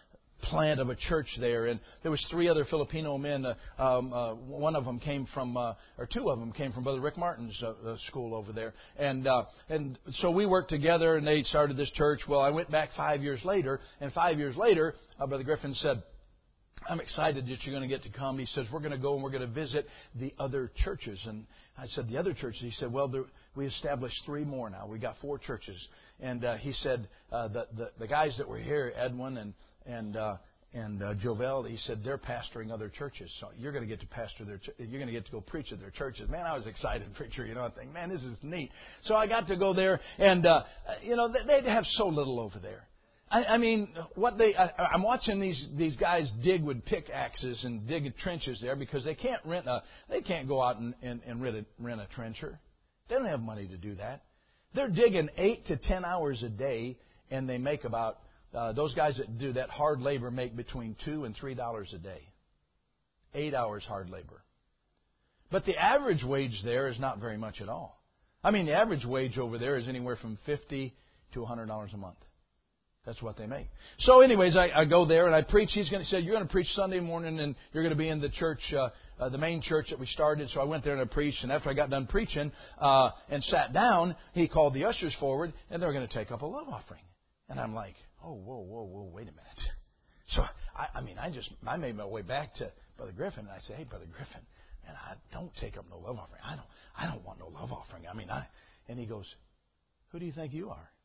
plant of a church there, and there was three other Filipino men. Uh, um, uh, one of them came from, uh, or two of them came from Brother Rick Martin's uh, uh, school over there, and uh, and so we worked together, and they started this church. Well, I went back five years later, and five years later, uh, Brother Griffin said, I'm excited that you're going to get to come. He says, we're going to go and we're going to visit the other churches. And I said, the other churches? He said, well, there, we established three more now. We got four churches. And uh, he said, uh, the, the the guys that were here, Edwin and and uh, and uh, Jovel, he said, they're pastoring other churches. So you're going to get to pastor their, you're going to get to go preach at their churches. Man, I was excited, preacher. You know, I think, man, this is neat. So I got to go there, and uh, you know, they have so little over there. I, I mean, what they I, I'm watching these these guys dig with pickaxes and dig trenches there because they can't rent a they can't go out and, and, and rent a rent a trencher. They don't have money to do that. They're digging eight to ten hours a day, and they make about uh, those guys that do that hard labor make between two and three dollars a day. Eight hours hard labor. But the average wage there is not very much at all. I mean, the average wage over there is anywhere from fifty to a hundred dollars a month. That's what they make. So, anyways, I, I go there and I preach. He's going to say, "You're going to preach Sunday morning, and you're going to be in the church, uh, uh, the main church that we started." So I went there and I preached. And after I got done preaching uh, and sat down, he called the ushers forward, and they were going to take up a love offering. And I'm like, "Oh, whoa, whoa, whoa! Wait a minute." So I, I mean, I just I made my way back to Brother Griffin, and I said, "Hey, Brother Griffin, man, I don't take up no love offering. I don't, I don't want no love offering. I mean, I." And he goes, "Who do you think you are?"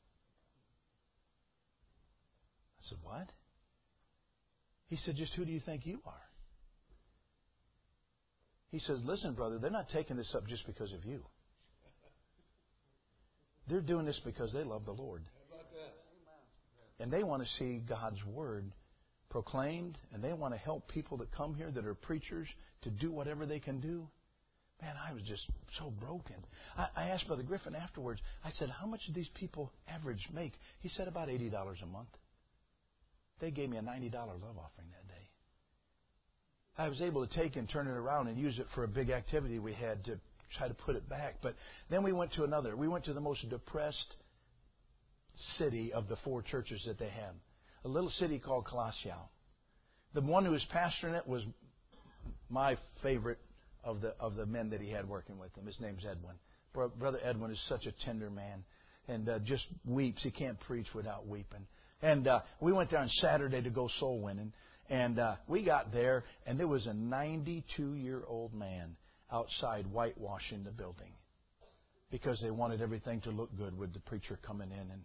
I said, "What?" He said, "Just who do you think you are?" He says, "Listen, brother, they're not taking this up just because of you. They're doing this because they love the Lord. And they want to see God's Word proclaimed, and they want to help people that come here that are preachers to do whatever they can do." Man, I was just so broken. I, I asked Brother Griffin afterwards, I said, "How much do these people average make?" He said, "About eighty dollars a month." They gave me a ninety dollars love offering that day. I was able to take and turn it around and use it for a big activity we had to try to put it back. But then we went to another. We went to the most depressed city of the four churches that they had. A little city called Calasiao. The one who was pastoring it was my favorite of the of the men that he had working with him. His name's Edwin. Brother Edwin is such a tender man and uh, just weeps. He can't preach without weeping. And uh, we went there on Saturday to go soul winning. And uh, we got there, and there was a ninety-two-year-old man outside whitewashing the building because they wanted everything to look good with the preacher coming in. And,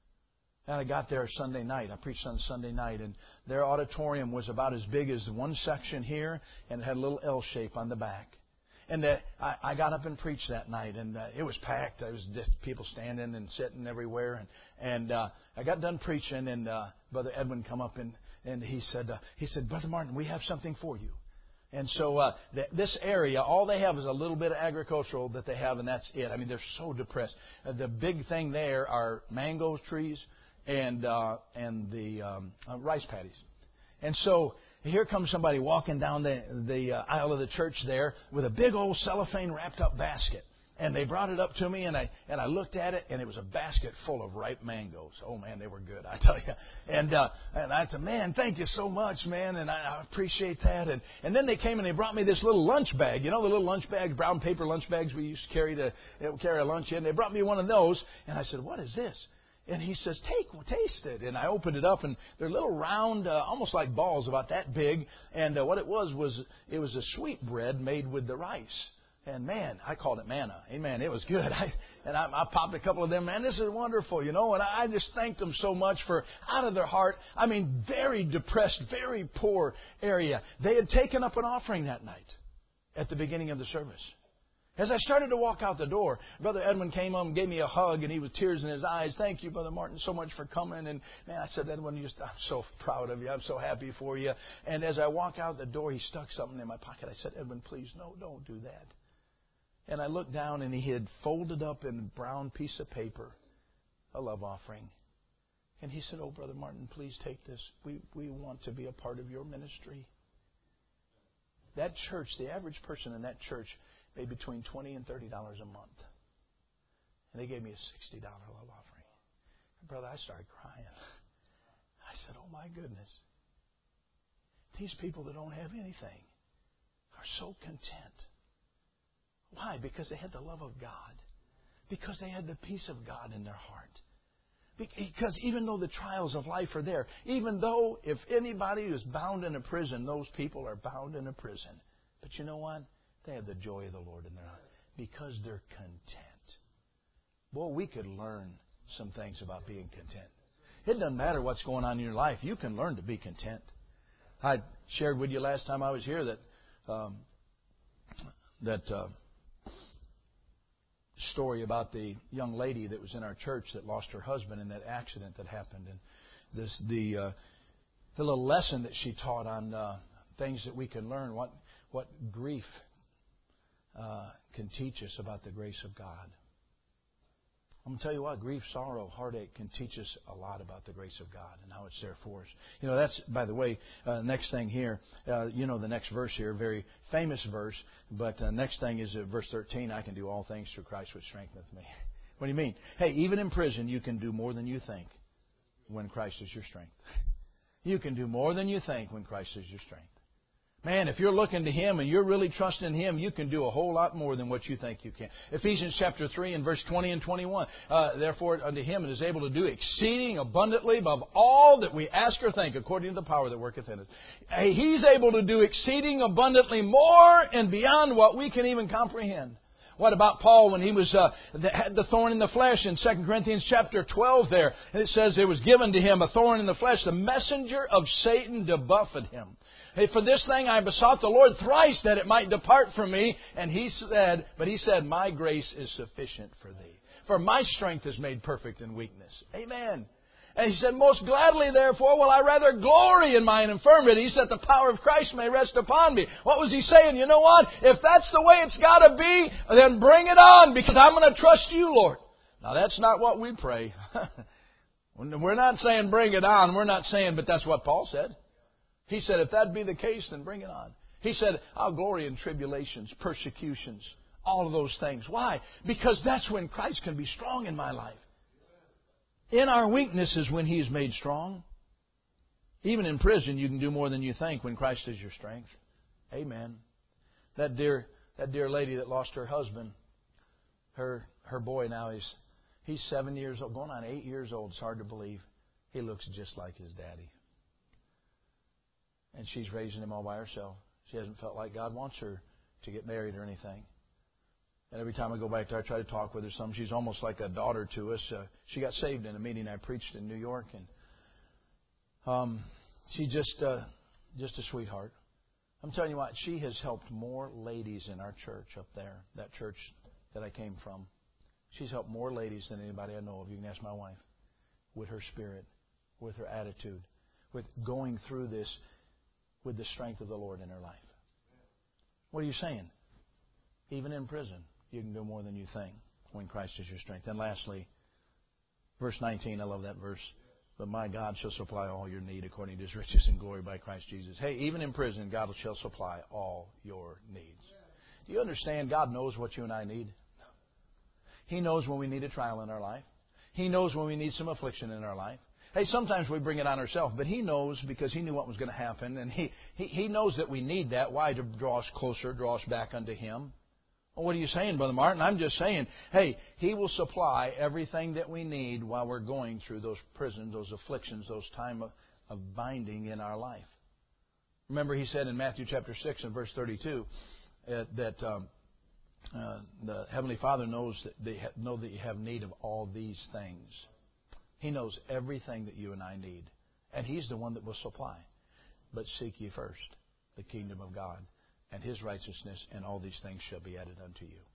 and I got there Sunday night. I preached on Sunday night, and their auditorium was about as big as one section here, and it had a little L shape on the back. And uh, I, I got up and preached that night, and uh, it was packed. There was just people standing and sitting everywhere, and and uh, I got done preaching, and uh, Brother Edwin come up and and he said uh, he said, "Brother Martin, we have something for you." And so uh, th- this area, all they have is a little bit of agricultural that they have, and that's it. I mean, they're so depressed. Uh, the big thing there are mango trees and uh, and the um, uh, rice paddies, and so. Here comes somebody walking down the, the uh, aisle of the church there with a big old cellophane wrapped up basket. And they brought it up to me, and I and I looked at it, and it was a basket full of ripe mangoes. Oh, man, they were good, I tell you. And uh, and I said, "Man, thank you so much, man, and I, I appreciate that." And and then they came and they brought me this little lunch bag. You know, the little lunch bags, brown paper lunch bags we used to carry to you know, carry a lunch in. They brought me one of those, and I said, "What is this?" And he says, "Take, taste it." And I opened it up, and they're little round, uh, almost like balls, about that big. And uh, what it was was it was a sweet bread made with the rice. And man, I called it manna. Amen. It was good. I, and I, I popped a couple of them. Man, this is wonderful, you know. And I, I just thanked them so much for out of their heart. I mean, very depressed, very poor area. They had taken up an offering that night at the beginning of the service. As I started to walk out the door, Brother Edwin came up and gave me a hug, and he with tears in his eyes. "Thank you, Brother Martin, so much for coming." And man, I said, "Edwin, you just, I'm so proud of you. I'm so happy for you." And as I walk out the door, he stuck something in my pocket. I said, "Edwin, please, no, don't do that." And I looked down, and he had folded up in a brown piece of paper a love offering. And he said, "Oh, Brother Martin, please take this. We we want to be a part of your ministry." That church, the average person in that church, made between twenty and thirty dollars a month. And they gave me a sixty dollars love offering. And brother, I started crying. I said, "Oh my goodness." These people that don't have anything are so content. Why? Because they had the love of God. Because they had the peace of God in their heart. Because even though the trials of life are there, even though if anybody is bound in a prison, those people are bound in a prison. But you know what? They have the joy of the Lord in their heart. Because they're content. Boy, we could learn some things about being content. It doesn't matter what's going on in your life. You can learn to be content. I shared with you last time I was here that um, that uh, story about the young lady that was in our church that lost her husband in that accident that happened, and this the uh, the little lesson that she taught on uh, things that we can learn, what what grief uh, can teach us about the grace of God. I'm going to tell you what, grief, sorrow, heartache can teach us a lot about the grace of God and how it's there for us. You know, that's, by the way, uh, next thing here, uh, you know the next verse here, very famous verse, but uh, next thing is uh, verse thirteen, I can do all things through Christ which strengtheneth me. What do you mean? Hey, even in prison, you can do more than you think when Christ is your strength. You can do more than you think when Christ is your strength. Man, if you're looking to Him and you're really trusting Him, you can do a whole lot more than what you think you can. Ephesians chapter three and verse twenty and twenty-one. Uh, Therefore, unto Him it is able to do exceeding abundantly above all that we ask or think, according to the power that worketh in us. Hey, He's able to do exceeding abundantly more and beyond what we can even comprehend. What about Paul when he was uh, had the thorn in the flesh in Second Corinthians chapter twelve there? And it says it was given to him a thorn in the flesh, the messenger of Satan to buffet him. Hey, for this thing I besought the Lord thrice that it might depart from me. And he said, but he said, my grace is sufficient for thee. For my strength is made perfect in weakness. Amen. And he said, most gladly, therefore, will I rather glory in mine infirmities, that the power of Christ may rest upon me. What was he saying? You know what? If that's the way it's got to be, then bring it on, because I'm going to trust you, Lord. Now, that's not what we pray. We're not saying bring it on. We're not saying, but that's what Paul said. He said, if that be the case, then bring it on. He said, I'll glory in tribulations, persecutions, all of those things. Why? Because that's when Christ can be strong in my life. In our weakness is when He is made strong. Even in prison, you can do more than you think when Christ is your strength. Amen. That dear, that dear lady that lost her husband, her her boy now is he's seven years old, going on eight years old. It's hard to believe. He looks just like his daddy. And she's raising him all by herself. She hasn't felt like God wants her to get married or anything. And every time I go back there, I try to talk with her some. She's almost like a daughter to us. Uh, she got saved in a meeting I preached in New York, and um, she's just uh, just a sweetheart. I'm telling you what, she has helped more ladies in our church up there, that church that I came from. She's helped more ladies than anybody I know of. You can ask my wife. With her spirit, with her attitude, with going through this with the strength of the Lord in her life. What are you saying? Even in prison, you can do more than you think when Christ is your strength. And lastly, verse nineteen, I love that verse. But my God shall supply all your need according to His riches and glory by Christ Jesus. Hey, even in prison, God shall supply all your needs. Do you understand? God knows what you and I need. He knows when we need a trial in our life. He knows when we need some affliction in our life. Hey, sometimes we bring it on ourselves, but He knows because He knew what was going to happen. And He, he, he knows that we need that. Why? To draw us closer, draw us back unto Him. Well, what are you saying, Brother Martin? I'm just saying, hey, He will supply everything that we need while we're going through those prisons, those afflictions, those time of, of binding in our life. Remember, He said in Matthew chapter six and verse thirty-two uh, that um, uh, the Heavenly Father knows that they ha- know that you have need of all these things. He knows everything that you and I need. And He's the one that will supply. But seek ye first the kingdom of God and His righteousness, and all these things shall be added unto you.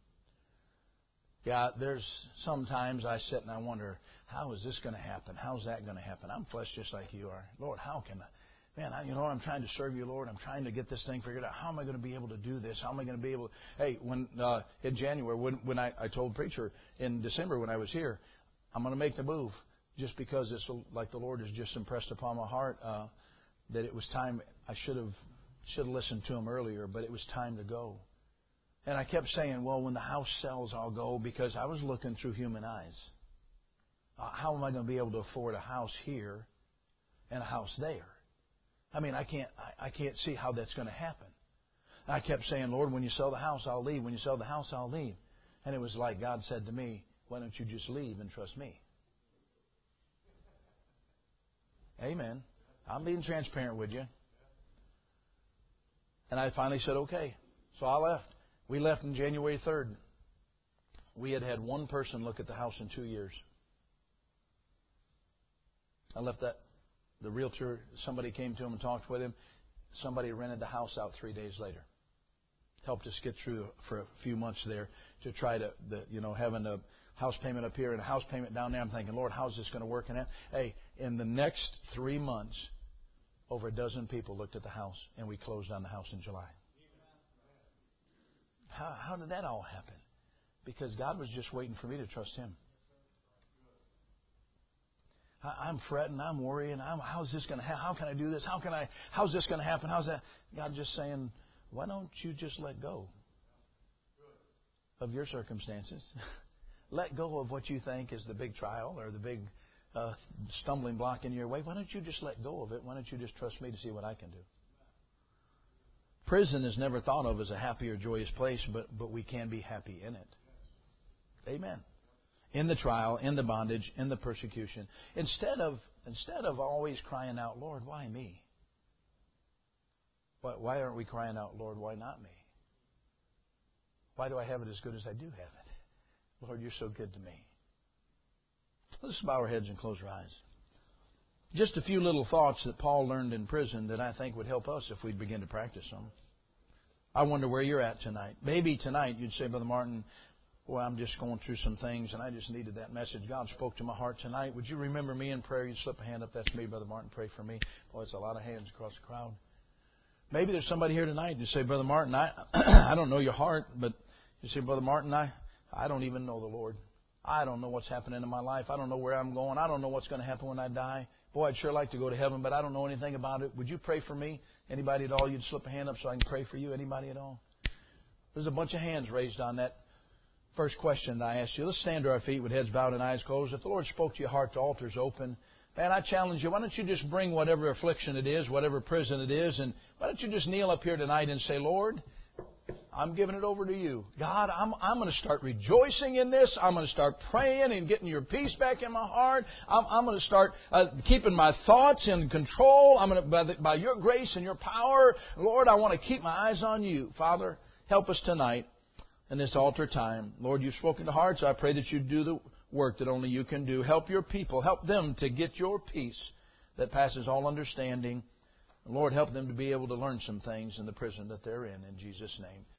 Yeah, there's sometimes I sit and I wonder, how is this going to happen? How's that going to happen? I'm flesh just like you are. Lord, how can I? Man, I, you know, I'm trying to serve you, Lord. I'm trying to get this thing figured out. How am I going to be able to do this? How am I going to be able to... Hey, when uh, in January, when, when I, I told preacher in December when I was here, I'm going to make the move. Just because it's like the Lord has just impressed upon my heart uh, that it was time. I should have should have listened to Him earlier, but it was time to go. And I kept saying, well, when the house sells, I'll go, because I was looking through human eyes. Uh, how am I going to be able to afford a house here and a house there? I mean, I can't, I, I can't see how that's going to happen. And I kept saying, Lord, when you sell the house, I'll leave. When you sell the house, I'll leave. And it was like God said to me, why don't you just leave and trust me? Amen. I'm being transparent with you. And I finally said, okay. So I left. We left on January third. We had had one person look at the house in two years. I left that. The realtor, somebody came to him and talked with him. Somebody rented the house out three days later. Helped us get through for a few months there to try to, the, you know, having a house payment up here and a house payment down there. I'm thinking, Lord, how's this going to work? And hey, in the next three months, over a dozen people looked at the house, and we closed on the house in July. How, how did that all happen? Because God was just waiting for me to trust Him. I'm fretting, I'm worrying. I'm, how's this going to happen? How can I do this? How can I? How's this going to happen? How's that? God just saying, why don't you just let go of your circumstances? Let go of what you think is the big trial or the big uh, stumbling block in your way. Why don't you just let go of it? Why don't you just trust me to see what I can do? Prison is never thought of as a happy or joyous place, but, but we can be happy in it. Amen. In the trial, in the bondage, in the persecution. Instead of instead of always crying out, Lord, why me? Why, why aren't we crying out, Lord, why not me? Why do I have it as good as I do have it? Lord, you're so good to me. Let's bow our heads and close our eyes. Just a few little thoughts that Paul learned in prison that I think would help us if we'd begin to practice them. I wonder where you're at tonight. Maybe tonight you'd say, Brother Martin, well, I'm just going through some things, and I just needed that message. God spoke to my heart tonight. Would you remember me in prayer? You'd slip a hand up. That's me, Brother Martin. Pray for me. Boy, it's a lot of hands across the crowd. Maybe there's somebody here tonight and you say, Brother Martin, I I don't know your heart, but you say, Brother Martin, I, I don't even know the Lord. I don't know what's happening in my life. I don't know where I'm going. I don't know what's going to happen when I die. Boy, I'd sure like to go to heaven, but I don't know anything about it. Would you pray for me? Anybody at all? You'd slip a hand up so I can pray for you. Anybody at all? There's a bunch of hands raised on that first question that I asked you. Let's stand to our feet with heads bowed and eyes closed. If the Lord spoke to your heart, the altar's open. Man, I challenge you, why don't you just bring whatever affliction it is, whatever prison it is, and why don't you just kneel up here tonight and say, Lord, I'm giving it over to you. God, I'm, I'm going to start rejoicing in this. I'm going to start praying and getting your peace back in my heart. I'm, I'm going to start uh, keeping my thoughts in control. I'm going to, by, the, by your grace and your power, Lord, I want to keep my eyes on you. Father, help us tonight in this altar time. Lord, you've spoken to hearts. I pray that you do the work that only you can do. Help your people. Help them to get your peace that passes all understanding. Lord, help them to be able to learn some things in the prison that they're in. In Jesus' name.